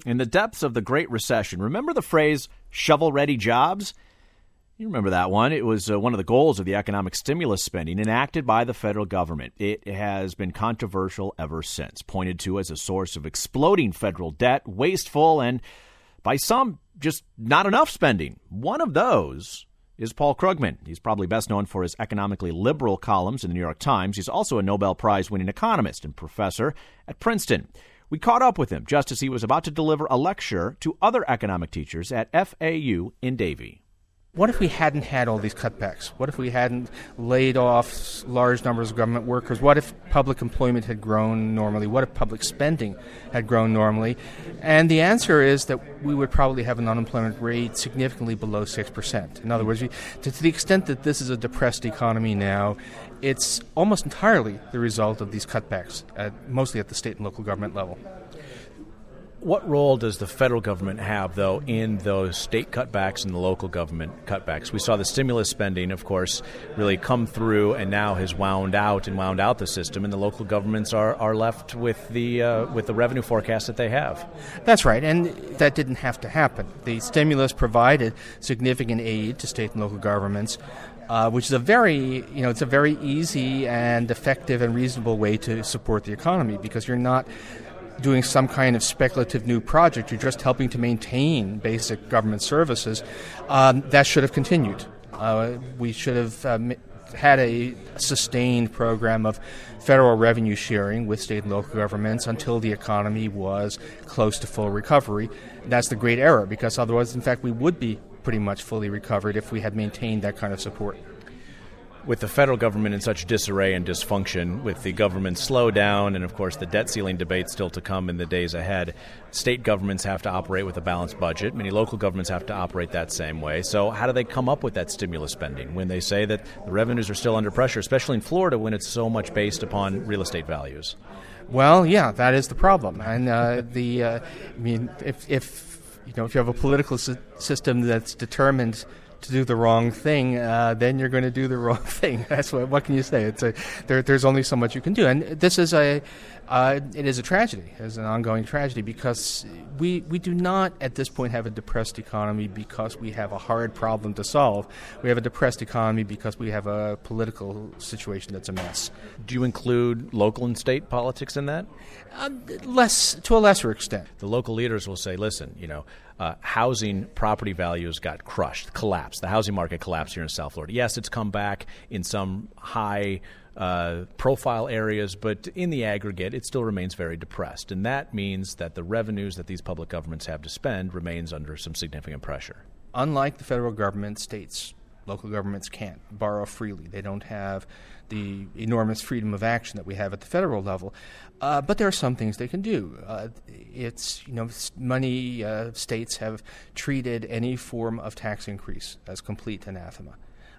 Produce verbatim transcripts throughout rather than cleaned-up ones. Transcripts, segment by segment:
In the depths of the Great Recession, remember the phrase shovel-ready jobs? You remember that one. It was uh, one of the goals of the economic stimulus spending enacted by the federal government. It has been controversial ever since, pointed to as a source of exploding federal debt, wasteful, and by some, just not enough spending. One of those is Paul Krugman. He's probably best known for his economically liberal columns in the New York Times. He's also a Nobel Prize-winning economist and professor at Princeton. We caught up with him just as he was about to deliver a lecture to other economic teachers at F A U in Davie. What if we hadn't had all these cutbacks? What if we hadn't laid off large numbers of government workers? What if public employment had grown normally? What if public spending had grown normally? And the answer is that we would probably have an unemployment rate significantly below six percent. In other words, we, to, to the extent that this is a depressed economy now, it's almost entirely the result of these cutbacks, at, mostly at the state and local government level. What role does the federal government have, though, in those state cutbacks and the local government cutbacks? We saw the stimulus spending, of course, really come through and now has wound out and wound out the system, and the local governments are, are left with the uh, with the revenue forecast that they have. That's right, and that didn't have to happen. The stimulus provided significant aid to state and local governments, Uh, which is a very, you know, it's a very easy and effective and reasonable way to support the economy because you're not doing some kind of speculative new project. You're just helping to maintain basic government services. Um, that should have continued. Uh, we should have um, had a sustained program of federal revenue sharing with state and local governments until the economy was close to full recovery. That's the great error because otherwise, in fact, we would be pretty much fully recovered if we had maintained that kind of support. With the federal government in such disarray and dysfunction, with the government slowdown and, of course, the debt ceiling debate still to come in the days ahead, state governments have to operate with a balanced budget. Many local governments have to operate that same way. So how do they come up with that stimulus spending when they say that the revenues are still under pressure, especially in Florida when it's so much based upon real estate values? Well, yeah, that is the problem. And uh, the, uh, I mean, if, if, you know, if you have a political sy- system that's determined to do the wrong thing, uh, then you're going to do the wrong thing. That's what. What can you say? It's a there. There's only so much you can do, and this is a. Uh, it is a tragedy. It's an ongoing tragedy because we we do not at this point have a depressed economy because we have a hard problem to solve. We have a depressed economy because we have a political situation that's a mess. Do you include local and state politics in that? Uh, less to a lesser extent. The local leaders will say, "Listen, you know." Uh, housing property values got crushed, collapsed. The housing market collapsed here in South Florida. Yes, it's come back in some high uh, profile areas, but in the aggregate, it still remains very depressed. And that means that the revenues that these public governments have to spend remains under some significant pressure. Unlike the federal government, states, local governments can't borrow freely. They don't have the enormous freedom of action that we have at the federal level. Uh, but there are some things they can do. Uh, it's, you know, many uh, states have treated any form of tax increase as complete anathema.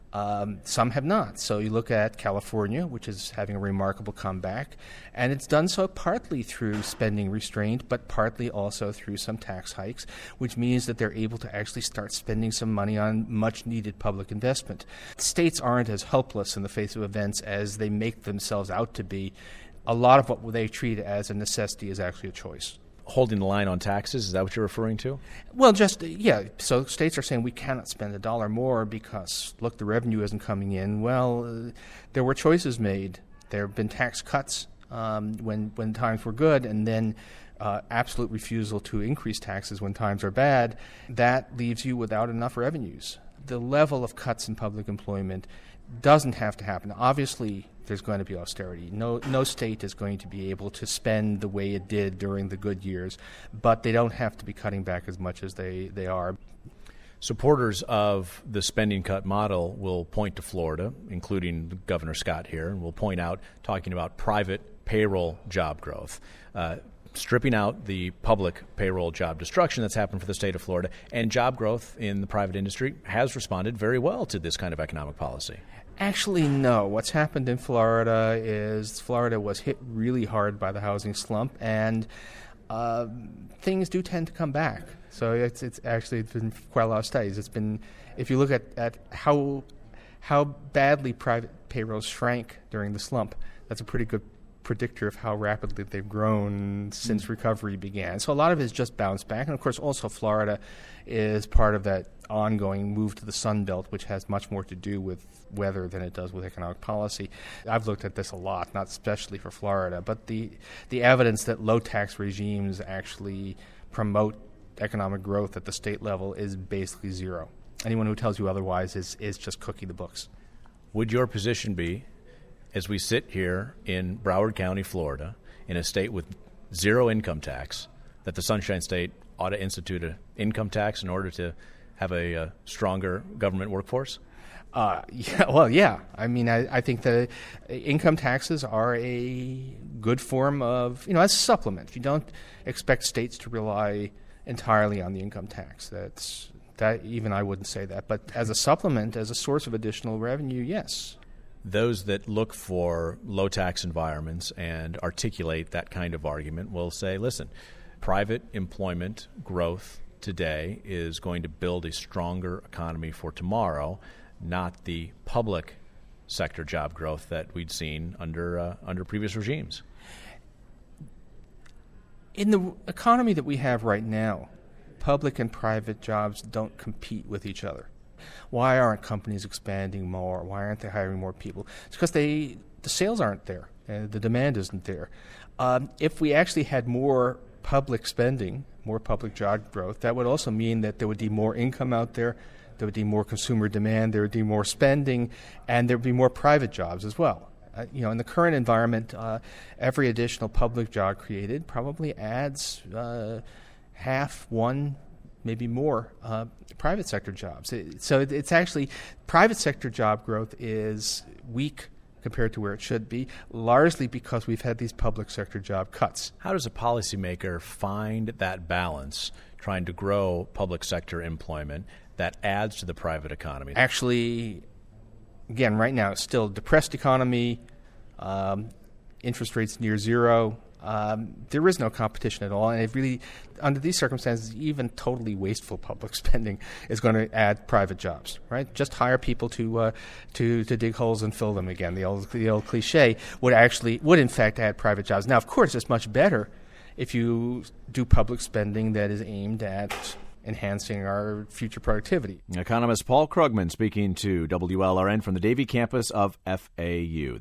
Um, some have not. So you look at California, which is having a remarkable comeback, and it's done so partly through spending restraint, but partly also through some tax hikes, which means that they're able to actually start spending some money on much-needed public investment. States aren't as helpless in the face of events as they make themselves out to be. A lot of what they treat as a necessity is actually a choice. Holding the line on taxes, is that what you're referring to? Well, just, yeah. So states are saying we cannot spend a dollar more because, look, the revenue isn't coming in. Well, uh, there were choices made. There have been tax cuts um, when, when times were good, and then uh, absolute refusal to increase taxes when times are bad. That leaves you without enough revenues. The level of cuts in public employment doesn't have to happen. Obviously, there's going to be austerity. No no state is going to be able to spend the way it did during the good years, but they don't have to be cutting back as much as they, they are. Supporters of the spending cut model will point to Florida, including Governor Scott here, and will point out, talking about private payroll job growth, uh, stripping out the public payroll job destruction that's happened for the state of Florida, and job growth in the private industry has responded very well to this kind of economic policy. Actually, no. What's happened in Florida is Florida was hit really hard by the housing slump, and uh, things do tend to come back. So it's it's actually it's been quite a lot of studies. It's been, if you look at, at how how badly private payrolls shrank during the slump, that's a pretty good predictor of how rapidly they've grown since mm. recovery began. So a lot of it is just bounce back. And, of course, also Florida is part of that ongoing move to the Sun Belt, which has much more to do with weather than it does with economic policy. I've looked at this a lot, not especially for Florida, but the the evidence that low-tax regimes actually promote economic growth at the state level is basically zero. Anyone who tells you otherwise is, is just cooking the books. Would your position be, as we sit here in Broward County, Florida, in a state with zero income tax, that the Sunshine State ought to institute an income tax in order to have a, a stronger government workforce? Uh, yeah, well, yeah. I mean, I, I think that income taxes are a good form of, you know, as a supplement. You don't expect states to rely entirely on the income tax. That's that. Even I wouldn't say that. But as a supplement, as a source of additional revenue, yes. Those that look for low-tax environments and articulate that kind of argument will say, listen, private employment growth today is going to build a stronger economy for tomorrow, not the public sector job growth that we'd seen under uh, under previous regimes. In the economy that we have right now, public and private jobs don't compete with each other. Why aren't companies expanding more? Why aren't they hiring more people? It's because they the sales aren't there, and the demand isn't there. Um, if we actually had more public spending, more public job growth, that would also mean that there would be more income out there, there would be more consumer demand, there would be more spending, and there would be more private jobs as well. Uh, you know, in the current environment, uh, every additional public job created probably adds uh, half, one, maybe more uh, private sector jobs. It, so it, it's actually private sector job growth is weak compared to where it should be, largely because we've had these public sector job cuts. How does a policymaker find that balance, trying to grow public sector employment that adds to the private economy? Actually, again, right now it's still a depressed economy, um, interest rates near zero. Um, there is no competition at all, and it really, under these circumstances, even totally wasteful public spending is going to add private jobs. Right? Just hire people to uh, to to dig holes and fill them again. The old the old cliche would actually would in fact add private jobs. Now, of course, it's much better if you do public spending that is aimed at enhancing our future productivity. Economist Paul Krugman speaking to W L R N from the Davie campus of F A U.